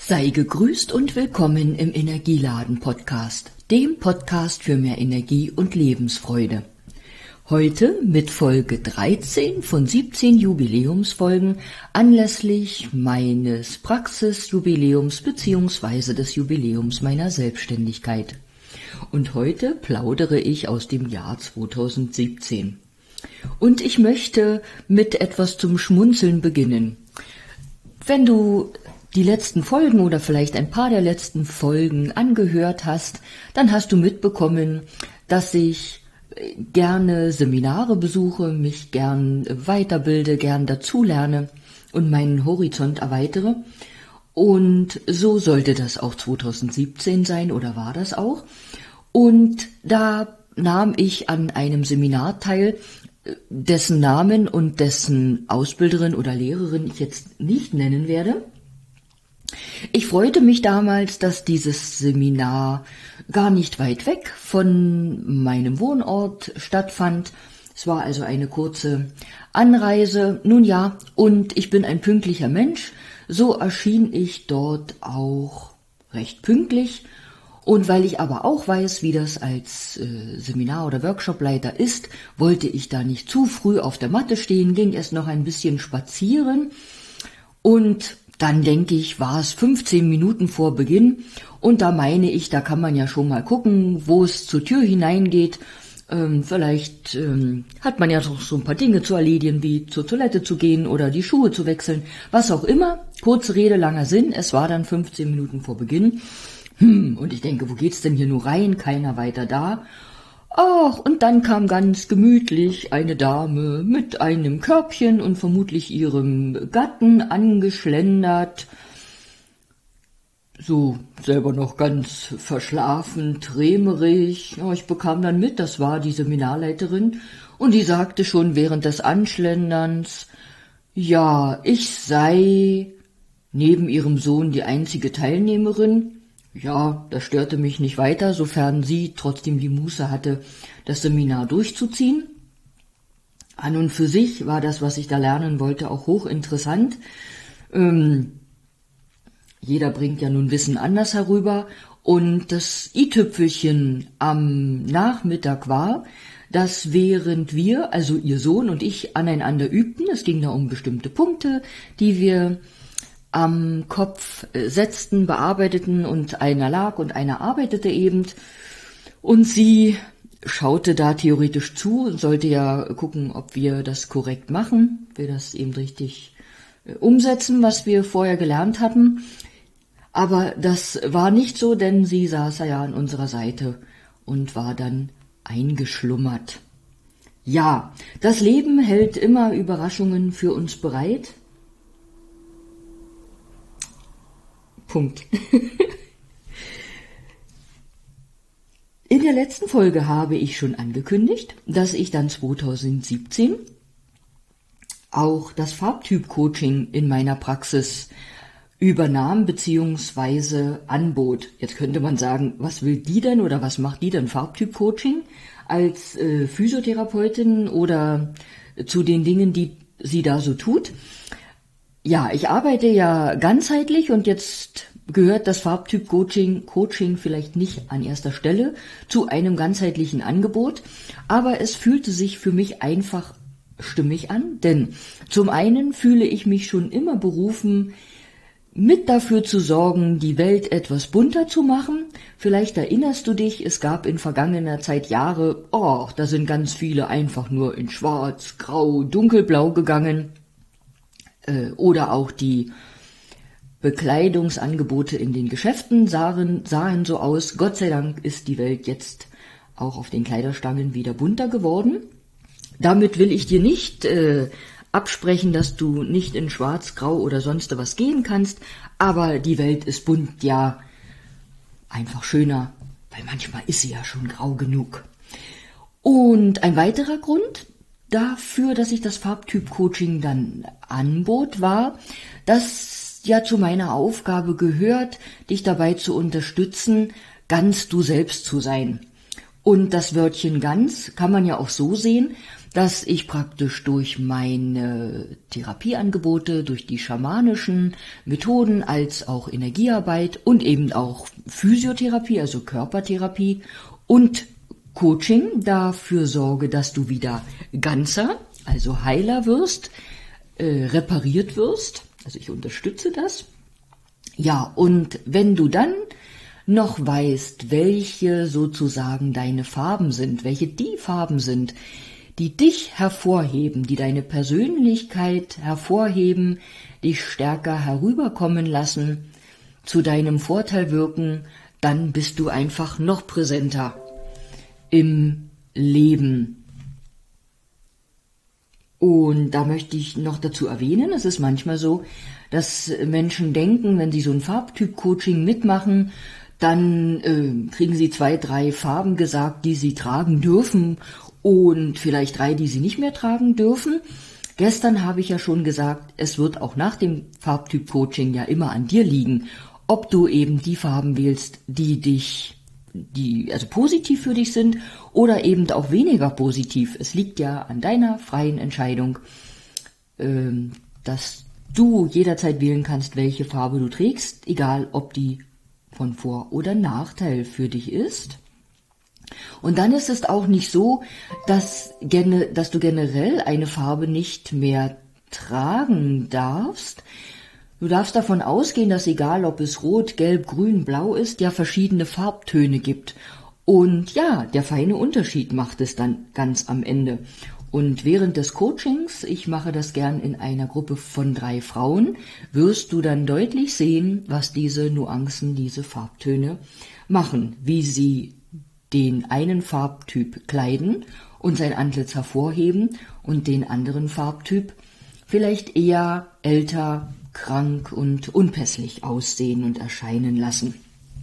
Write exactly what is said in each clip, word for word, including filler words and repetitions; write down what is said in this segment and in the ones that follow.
Sei gegrüßt und willkommen im Energieladen-Podcast, dem Podcast für mehr Energie und Lebensfreude. Heute mit Folge dreizehn von siebzehn Jubiläumsfolgen anlässlich meines Praxisjubiläums bzw. des Jubiläums meiner Selbstständigkeit. Und heute plaudere ich aus dem Jahr zweitausendsiebzehn. Und ich möchte mit etwas zum Schmunzeln beginnen. Wenn du die letzten Folgen oder vielleicht ein paar der letzten Folgen angehört hast, dann hast du mitbekommen, dass ich gerne Seminare besuche, mich gern weiterbilde, gern dazulerne und meinen Horizont erweitere. Und so sollte das auch zweitausendsiebzehn sein oder war das auch. Und da nahm ich an einem Seminar teil, dessen Namen und dessen Ausbilderin oder Lehrerin ich jetzt nicht nennen werde. Ich freute mich damals, dass dieses Seminar gar nicht weit weg von meinem Wohnort stattfand. Es war also eine kurze Anreise. Nun ja, und ich bin ein pünktlicher Mensch, so erschien ich dort auch recht pünktlich. Und weil ich aber auch weiß, wie das als äh, Seminar- oder Workshopleiter ist, wollte ich da nicht zu früh auf der Matte stehen, ging erst noch ein bisschen spazieren und dann denke ich, war es fünfzehn Minuten vor Beginn und da meine ich, da kann man ja schon mal gucken, wo es zur Tür hineingeht. Ähm, vielleicht ähm, hat man ja noch so ein paar Dinge zu erledigen, wie zur Toilette zu gehen oder die Schuhe zu wechseln, was auch immer. Kurze Rede, langer Sinn, es war dann fünfzehn Minuten vor Beginn. Hm, und ich denke, wo geht's denn hier nur rein? Keiner weiter da. Ach, und dann kam ganz gemütlich eine Dame mit einem Körbchen und vermutlich ihrem Gatten angeschlendert, so selber noch ganz verschlafen, trämerig. Ja, ich bekam dann mit, das war die Seminarleiterin, und die sagte schon während des Anschlenderns, ja, ich sei neben ihrem Sohn die einzige Teilnehmerin. Ja, das störte mich nicht weiter, sofern sie trotzdem die Muße hatte, das Seminar durchzuziehen. An und für sich war das, was ich da lernen wollte, auch hochinteressant. Ähm, jeder bringt ja nun Wissen anders herüber. Und das i-Tüpfelchen am Nachmittag war, dass während wir, also ihr Sohn und ich, aneinander übten, es ging da um bestimmte Punkte, die wir am Kopf setzten, bearbeiteten und einer lag und einer arbeitete eben und sie schaute da theoretisch zu und sollte ja gucken, ob wir das korrekt machen, wir das eben richtig umsetzen, was wir vorher gelernt hatten. Aber das war nicht so, denn sie saß ja an unserer Seite und war dann eingeschlummert. Ja, das Leben hält immer Überraschungen für uns bereit. Punkt. In der letzten Folge habe ich schon angekündigt, dass ich dann zweitausendsiebzehn auch das Farbtyp-Coaching in meiner Praxis übernahm bzw. anbot. Jetzt könnte man sagen, was will die denn oder was macht die denn Farbtyp-Coaching als äh, Physiotherapeutin oder zu den Dingen, die sie da so tut? Ja, ich arbeite ja ganzheitlich und jetzt gehört das Farbtyp-Coaching Coaching vielleicht nicht an erster Stelle zu einem ganzheitlichen Angebot, aber es fühlte sich für mich einfach stimmig an, denn zum einen fühle ich mich schon immer berufen, mit dafür zu sorgen, die Welt etwas bunter zu machen. Vielleicht erinnerst du dich, es gab in vergangener Zeit Jahre, oh, da sind ganz viele einfach nur in schwarz, grau, dunkelblau gegangen. Oder auch die Bekleidungsangebote in den Geschäften sahen, sahen so aus. Gott sei Dank ist die Welt jetzt auch auf den Kleiderstangen wieder bunter geworden. Damit will ich dir nicht äh, absprechen, dass du nicht in schwarz, grau oder sonst was gehen kannst, aber die Welt ist bunt, ja, einfach schöner, weil manchmal ist sie ja schon grau genug. Und ein weiterer Grund dafür, dass ich das Farbtyp-Coaching dann anbot, war, dass ja zu meiner Aufgabe gehört, dich dabei zu unterstützen, ganz du selbst zu sein. Und das Wörtchen ganz kann man ja auch so sehen, dass ich praktisch durch meine Therapieangebote, durch die schamanischen Methoden als auch Energiearbeit und eben auch Physiotherapie, also Körpertherapie und Coaching dafür sorge, dass du wieder ganzer, also heiler wirst, äh, repariert wirst. Also ich unterstütze das. Ja, und wenn du dann noch weißt, welche sozusagen deine Farben sind, welche die Farben sind, die dich hervorheben, die deine Persönlichkeit hervorheben, dich stärker herüberkommen lassen, zu deinem Vorteil wirken, dann bist du einfach noch präsenter im Leben. Und da möchte ich noch dazu erwähnen, es ist manchmal so, dass Menschen denken, wenn sie so ein Farbtyp-Coaching mitmachen, dann äh, kriegen sie zwei, drei Farben gesagt, die sie tragen dürfen und vielleicht drei, die sie nicht mehr tragen dürfen. Gestern habe ich ja schon gesagt, es wird auch nach dem Farbtyp-Coaching ja immer an dir liegen, ob du eben die Farben wählst, die dich, die also positiv für dich sind oder eben auch weniger positiv. Es liegt ja an deiner freien Entscheidung, äh, dass du jederzeit wählen kannst, welche Farbe du trägst, egal ob die von Vor- oder Nachteil für dich ist. Und dann ist es auch nicht so, dass, dass du generell eine Farbe nicht mehr tragen darfst. Du darfst davon ausgehen, dass egal ob es rot, gelb, grün, blau ist, ja verschiedene Farbtöne gibt. Und ja, der feine Unterschied macht es dann ganz am Ende. Und während des Coachings, ich mache das gern in einer Gruppe von drei Frauen, wirst du dann deutlich sehen, was diese Nuancen, diese Farbtöne machen, wie sie den einen Farbtyp kleiden und sein Antlitz hervorheben und den anderen Farbtyp vielleicht eher älter, krank und unpässlich aussehen und erscheinen lassen.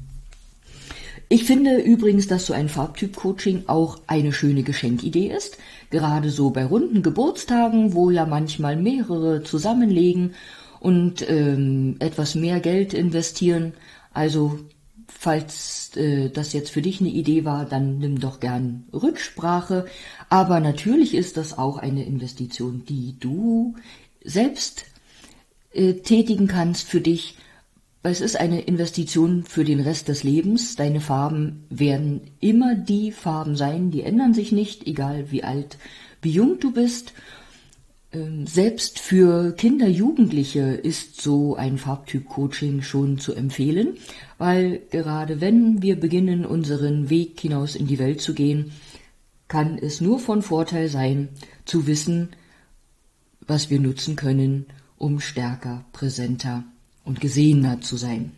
Ich finde übrigens, dass so ein Farbtyp-Coaching auch eine schöne Geschenkidee ist, gerade so bei runden Geburtstagen, wo ja manchmal mehrere zusammenlegen und ähm, etwas mehr Geld investieren. Also falls äh, das jetzt für dich eine Idee war, dann nimm doch gern Rücksprache. Aber natürlich ist das auch eine Investition, die du selbst äh, tätigen kannst für dich. Es ist eine Investition für den Rest des Lebens. Deine Farben werden immer die Farben sein, die ändern sich nicht, egal wie alt, wie jung du bist. Selbst für Kinder, Jugendliche ist so ein Farbtyp-Coaching schon zu empfehlen, weil gerade wenn wir beginnen, unseren Weg hinaus in die Welt zu gehen, kann es nur von Vorteil sein, zu wissen, was wir nutzen können, um stärker, präsenter und gesehener zu sein.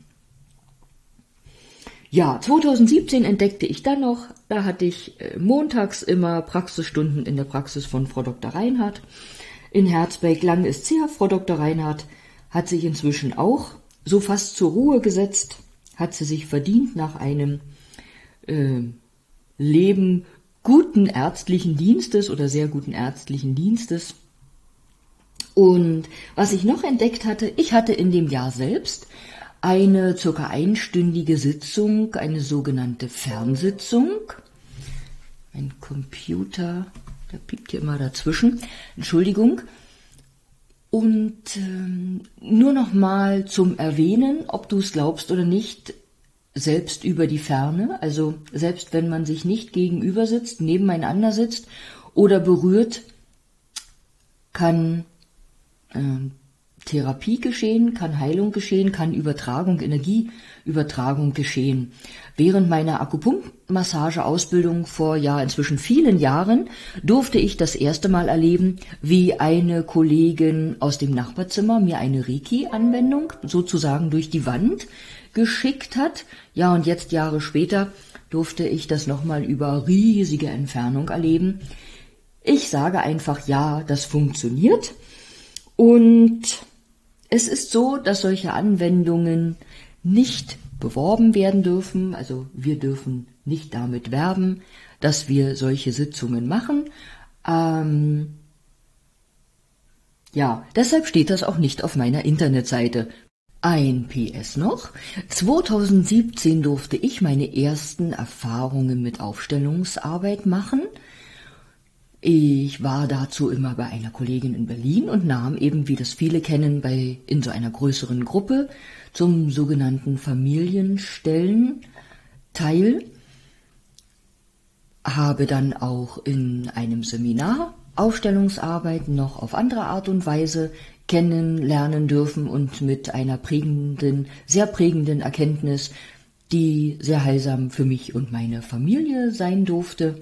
Ja, zweitausendsiebzehn entdeckte ich dann noch, da hatte ich montags immer Praxisstunden in der Praxis von Frau Doktor Reinhardt. In Herzberg lang ist her. Frau Doktor Reinhardt hat sich inzwischen auch so fast zur Ruhe gesetzt, hat sie sich verdient nach einem äh, Leben guten ärztlichen Dienstes oder sehr guten ärztlichen Dienstes. Und was ich noch entdeckt hatte, ich hatte in dem Jahr selbst eine circa einstündige Sitzung, eine sogenannte Fernsitzung. Mein Computer, der piept hier immer dazwischen, Entschuldigung. Und ähm, nur noch mal zum Erwähnen, ob du es glaubst oder nicht, selbst über die Ferne, also selbst wenn man sich nicht gegenüber sitzt, nebeneinander sitzt oder berührt, kann äh, Therapie geschehen, kann Heilung geschehen, kann Übertragung, Energieübertragung geschehen. Während meiner Akupunktmassageausbildung vor ja inzwischen vielen Jahren durfte ich das erste Mal erleben, wie eine Kollegin aus dem Nachbarzimmer mir eine Reiki-Anwendung sozusagen durch die Wand geschickt hat. Ja, und jetzt Jahre später durfte ich das nochmal über riesige Entfernung erleben. Ich sage einfach, ja, das funktioniert. Und es ist so, dass solche Anwendungen nicht beworben werden dürfen. Also wir dürfen nicht damit werben, dass wir solche Sitzungen machen. Ähm, ja, deshalb steht das auch nicht auf meiner Internetseite. Ein P S noch. zweitausendsiebzehn durfte ich meine ersten Erfahrungen mit Aufstellungsarbeit machen. Ich war dazu immer bei einer Kollegin in Berlin und nahm eben, wie das viele kennen, bei in so einer größeren Gruppe zum sogenannten Familienstellen teil. Habe dann auch in einem Seminar Aufstellungsarbeit noch auf andere Art und Weise kennenlernen dürfen und mit einer prägenden, sehr prägenden Erkenntnis, die sehr heilsam für mich und meine Familie sein durfte.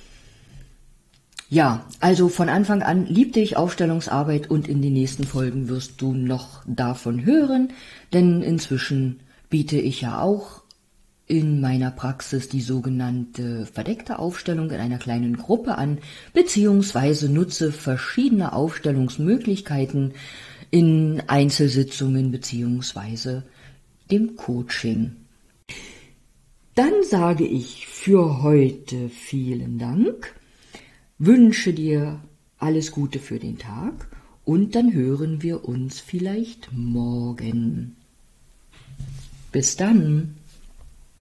Ja, also von Anfang an liebte ich Aufstellungsarbeit und in den nächsten Folgen wirst du noch davon hören, denn inzwischen biete ich ja auch in meiner Praxis die sogenannte verdeckte Aufstellung in einer kleinen Gruppe an, beziehungsweise nutze verschiedene Aufstellungsmöglichkeiten in Einzelsitzungen beziehungsweise dem Coaching. Dann sage ich für heute vielen Dank. Wünsche dir alles Gute für den Tag und dann hören wir uns vielleicht morgen. Bis dann.